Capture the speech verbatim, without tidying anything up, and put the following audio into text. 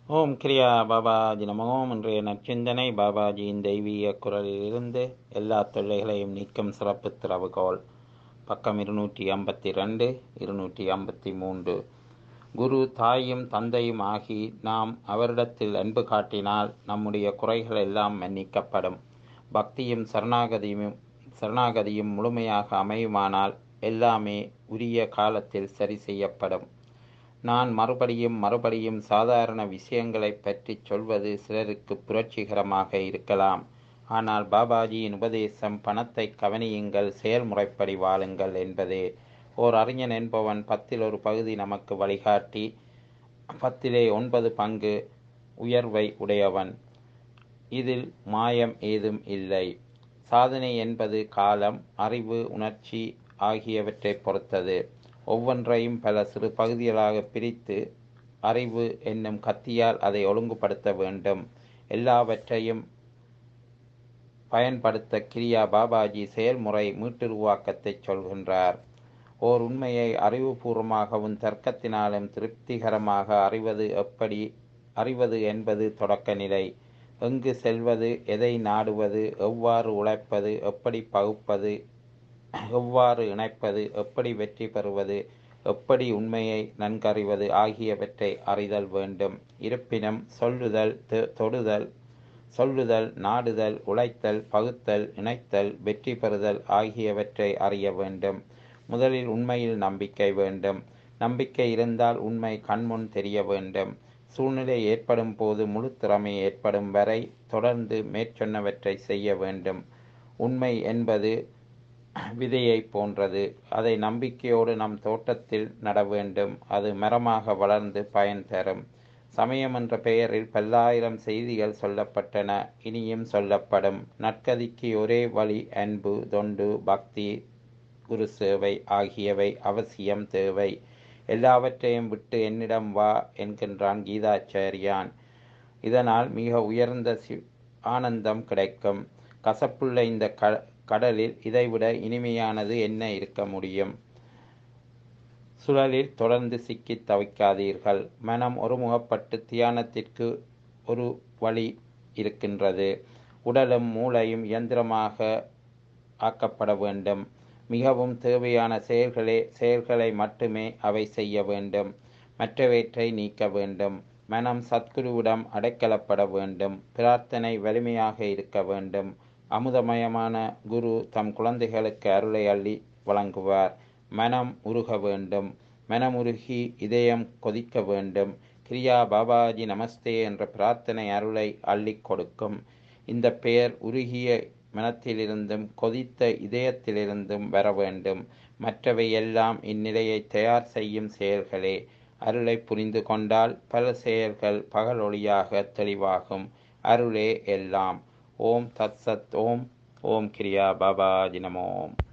ஓம் கிரியா பாபாஜி நமோ. இன்றைய நற்சிந்தனை பாபாஜியின் தெய்வீக குரலிலிருந்து எல்லா தொல்லைகளையும் நீக்கும் சிறப்பு திறவுகோல். பக்கம் இருநூற்றி ஐம்பத்தி ரெண்டு இருநூற்றி ஐம்பத்தி மூன்று. குரு தாயும் தந்தையும் ஆகி நாம் அவரிடத்தில் அன்பு காட்டினால் நம்முடைய குறைகள் எல்லாம் மன்னிக்கப்படும். பக்தியும் சரணாகதியும் சரணாகதியும் முழுமையாக அமையுமானால் எல்லாமே உரிய காலத்தில் சரி செய்யப்படும். நான் மறுபடியும் மறுபடியும் சாதாரண விஷயங்களை பற்றி சொல்வது சிலருக்கு புரட்சிகரமாக இருக்கலாம். ஆனால் பாபாஜியின் உபதேசம் பணத்தை கவனியுங்கள், செயல்முறைப்படி வாழுங்கள் என்பதே. ஓர் அறிஞன் என்பவன் பத்தில் ஒரு பகுதி நமக்கு வழிகாட்டி பத்திலே ஒன்பது பங்கு உயர்வை உடையவன். இதில் மாயம் ஏதும் இல்லை. சாதனை என்பது காலம், அறிவு, உணர்ச்சி ஆகியவற்றை பொறுத்தது. ஒவ்வொன்றையும் பல சிறு பகுதிகளாக பிரித்து அறிவு என்னும் கத்தியால் அதை ஒழுங்குபடுத்த வேண்டும். எல்லாவற்றையும் பயன்படுத்த கிரியா பாபாஜி செயல்முறை மீட்டுருவாக்கத்தை சொல்கின்றார். ஓர் உண்மையை அறிவுபூர்வமாகவும் தர்க்கத்தினாலும் திருப்திகரமாக அறிவது எப்படி அறிவது என்பது தொடக்க நிலை. எங்கு செல்வது, எதை நாடுவது, எவ்வாறு உழைப்பது, எப்படி பகுப்பது, எவ்வாறு இணைப்பது, எப்படி வெற்றி பெறுவது, எப்படி உண்மையை நன்கறிவது ஆகியவற்றை அறிதல் வேண்டும். இருப்பினும் சொல்லுதல், தொடுதல், சொல்லுதல், நாடுதல், உழைத்தல், பகுத்தல், இணைத்தல், வெற்றி பெறுதல் ஆகியவற்றை அறிய வேண்டும். முதலில் உண்மையில் நம்பிக்கை வேண்டும். நம்பிக்கை இருந்தால் உண்மை கண்முன் தெரிய வேண்டும். சூழ்நிலை ஏற்படும் போது முழு திறமை ஏற்படும் வரை தொடர்ந்து மேற்சொன்னவற்றை செய்ய வேண்டும். உண்மை என்பது விதையை போன்றது. அதை நம்பிக்கையோடு நம் தோட்டத்தில் நட வேண்டும். அது மரமாக வளர்ந்து பயன் தரும். சமயம் என்ற பெயரில் பல்லாயிரம் செய்திகள் சொல்லப்பட்டன, இனியும் சொல்லப்படும். நற்கதிக்கு ஒரே வழி அன்பு, தொண்டு, பக்தி, குரு சேவை ஆகியவை அவசியம் தேவை. எல்லாவற்றையும் விட்டு என்னிடம் வா என்கின்றான் கீதாச்சாரியான். இதனால் மிக உயர்ந்த ஆனந்தம் கிடைக்கும். கசப்புள்ள இந்த க கடலில் இதைவிட இனிமையானது என்ன இருக்க முடியும்? சுழலில் தொடர்ந்து சிக்கி தவிக்காதீர்கள். மனம் ஒருமுகப்பட்டு தியானத்திற்கு ஒரு வழி இருக்கின்றது. உடலும் மூளையும் இயந்திரமாக ஆக்கப்பட வேண்டும். மிகவும் தேவையான செயல்களே செயல்களை மட்டுமே அவை செய்ய வேண்டும். மற்றவற்றை நீக்க வேண்டும். மனம் சத்குருவிடம் அடைக்கலப்பட வேண்டும். பிரார்த்தனை வலிமையாக இருக்க வேண்டும். அமுதமயமான குரு தம் குழந்தைகளுக்கு அருளை அள்ளி வழங்குவார். மனம் உருக வேண்டும். மனமுருகி இதயம் கொதிக்க வேண்டும். கிரியா பாபாஜி நமஸ்தே என்ற பிரார்த்தனை அருளை அள்ளி கொடுக்கும். இந்த பெயர் உருகிய மனத்திலிருந்தும் கொதித்த இதயத்திலிருந்தும் வர வேண்டும். மற்றவை எல்லாம் இந்நிலையை தயார் செய்யும் செயல்களே. அருளை புரிந்து கொண்டால் பல செயல்கள் பகலொளியாக தெளிவாகும். அருளே எல்லாம். ஓம் தத் சத். ஓம் ஓம் கிரியா பாபாஜி நமோ.